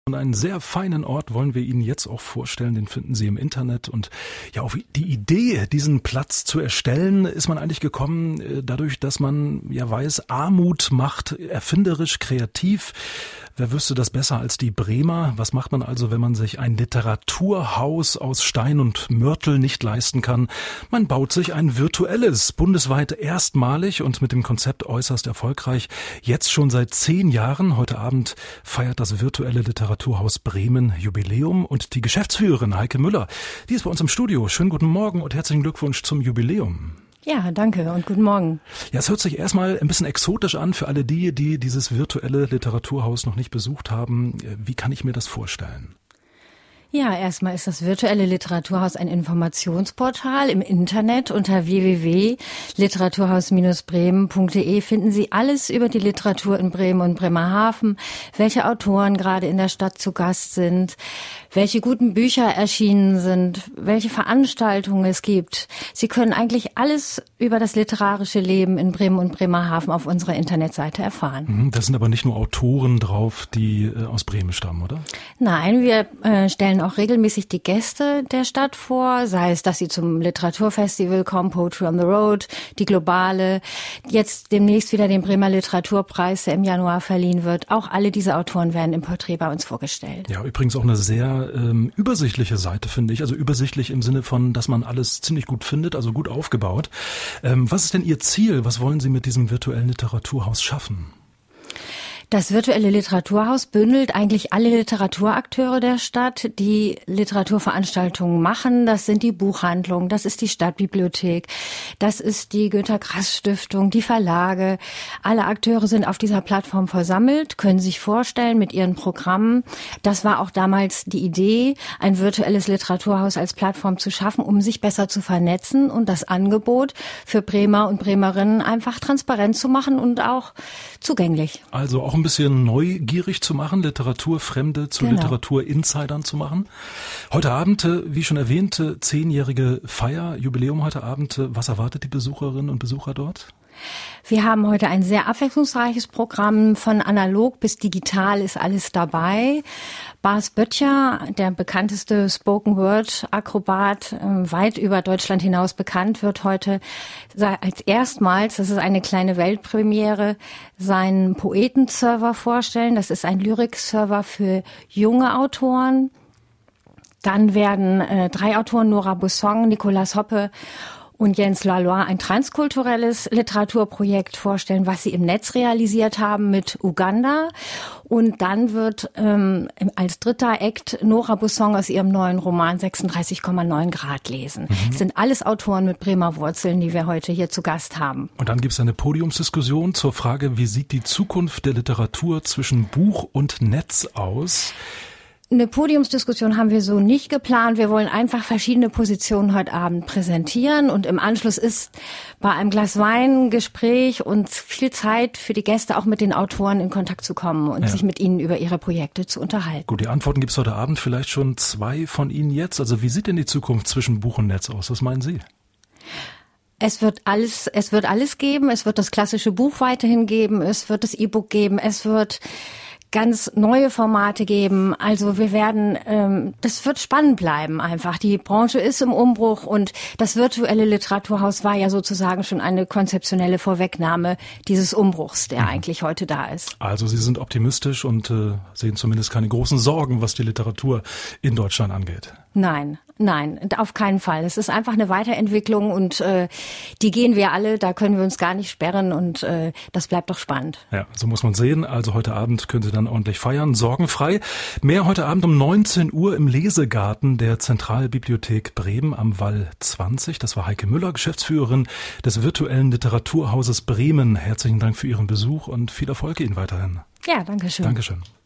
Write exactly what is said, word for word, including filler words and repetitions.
Und einen sehr feinen Ort wollen wir Ihnen jetzt auch vorstellen, den finden Sie im Internet. Und ja, auf die Idee, diesen Platz zu erstellen, ist man eigentlich gekommen, dadurch, dass man ja weiß, Armut macht erfinderisch, kreativ. Wer wüsste das besser als die Bremer? Was macht man also, wenn man sich ein Literaturhaus aus Stein und Mörtel nicht leisten kann? Man baut sich ein virtuelles, bundesweit erstmalig und mit dem Konzept äußerst erfolgreich. Jetzt schon seit zehn Jahren. Heute Abend feiert das virtuelle Literaturhaus Bremen Jubiläum und die Geschäftsführerin Heike Müller, die ist bei uns im Studio. Schönen guten Morgen und herzlichen Glückwunsch zum Jubiläum. Ja, danke und guten Morgen. Ja, es hört sich erstmal ein bisschen exotisch an für alle die, die dieses virtuelle Literaturhaus noch nicht besucht haben. Wie kann ich mir das vorstellen? Ja, erstmal ist das virtuelle Literaturhaus ein Informationsportal im Internet. Unter w w w punkt literaturhaus Bindestrich bremen punkt d e finden Sie alles über die Literatur in Bremen und Bremerhaven, welche Autoren gerade in der Stadt zu Gast sind, welche guten Bücher erschienen sind, welche Veranstaltungen es gibt. Sie können eigentlich alles über das literarische Leben in Bremen und Bremerhaven auf unserer Internetseite erfahren. Das sind aber nicht nur Autoren drauf, die aus Bremen stammen, oder? Nein, wir äh, stellen auch regelmäßig die Gäste der Stadt vor, sei es, dass sie zum Literaturfestival kommen, Poetry on the Road, die Globale, jetzt demnächst wieder den Bremer Literaturpreis, der im Januar verliehen wird. Auch alle diese Autoren werden im Porträt bei uns vorgestellt. Ja, übrigens auch eine sehr ähm, übersichtliche Seite, finde ich. Also übersichtlich im Sinne von, dass man alles ziemlich gut findet, also gut aufgebaut. Ähm, was ist denn Ihr Ziel? Was wollen Sie mit diesem virtuellen Literaturhaus schaffen? Das virtuelle Literaturhaus bündelt eigentlich alle Literaturakteure der Stadt, die Literaturveranstaltungen machen. Das sind die Buchhandlungen, das ist die Stadtbibliothek, das ist die Günter-Grass-Stiftung, die Verlage. Alle Akteure sind auf dieser Plattform versammelt, können sich vorstellen mit ihren Programmen. Das war auch damals die Idee, ein virtuelles Literaturhaus als Plattform zu schaffen, um sich besser zu vernetzen und das Angebot für Bremer und Bremerinnen einfach transparent zu machen und auch zugänglich. Also auch ein bisschen neugierig zu machen, Literaturfremde zu genau. Literaturinsidern zu machen. Heute Abend, wie schon erwähnt, zehnjährige Feier, Jubiläum heute Abend. Was erwartet die Besucherinnen und Besucher dort? Wir haben heute ein sehr abwechslungsreiches Programm. Von analog bis digital ist alles dabei. Bas Böttcher, der bekannteste Spoken-Word-Akrobat, weit über Deutschland hinaus bekannt, wird heute als erstmals, das ist eine kleine Weltpremiere, seinen Poeten-Server vorstellen. Das ist ein Lyrik-Server für junge Autoren. Dann werden äh, drei Autoren, Nora Bussong, Nicolas Hoppe und Jens Laloy, ein transkulturelles Literaturprojekt vorstellen, was sie im Netz realisiert haben mit Uganda. Und dann wird ähm, als dritter Act Nora Bussong aus ihrem neuen Roman sechsunddreißig Komma neun Grad lesen. Mhm. Das sind alles Autoren mit Bremer Wurzeln, die wir heute hier zu Gast haben. Und dann gibt es eine Podiumsdiskussion zur Frage, wie sieht die Zukunft der Literatur zwischen Buch und Netz aus? Eine Podiumsdiskussion haben wir so nicht geplant. Wir wollen einfach verschiedene Positionen heute Abend präsentieren und im Anschluss ist bei einem Glas Wein Gespräch und viel Zeit für die Gäste auch mit den Autoren in Kontakt zu kommen und ja. sich mit ihnen über ihre Projekte zu unterhalten. Gut, die Antworten gibt es heute Abend, vielleicht schon zwei von Ihnen jetzt. Also wie sieht denn die Zukunft zwischen Buch und Netz aus? Was meinen Sie? Es wird alles, es wird alles geben. Es wird das klassische Buch weiterhin geben. Es wird das E-Book geben. Es wird ganz neue Formate geben. Also wir werden, ähm, das wird spannend bleiben einfach. Die Branche ist im Umbruch und das virtuelle Literaturhaus war ja sozusagen schon eine konzeptionelle Vorwegnahme dieses Umbruchs, der mhm. eigentlich heute da ist. Also Sie sind optimistisch und äh, sehen zumindest keine großen Sorgen, was die Literatur in Deutschland angeht. Nein, nein, auf keinen Fall. Es ist einfach eine Weiterentwicklung und äh, die gehen wir alle, da können wir uns gar nicht sperren und äh, das bleibt doch spannend. Ja, so muss man sehen. Also heute Abend können Sie dann ordentlich feiern, sorgenfrei. Mehr heute Abend um neunzehn Uhr im Lesegarten der Zentralbibliothek Bremen am Wall zwanzig. Das war Heike Müller, Geschäftsführerin des virtuellen Literaturhauses Bremen. Herzlichen Dank für Ihren Besuch und viel Erfolg Ihnen weiterhin. Ja, danke schön. Dankeschön.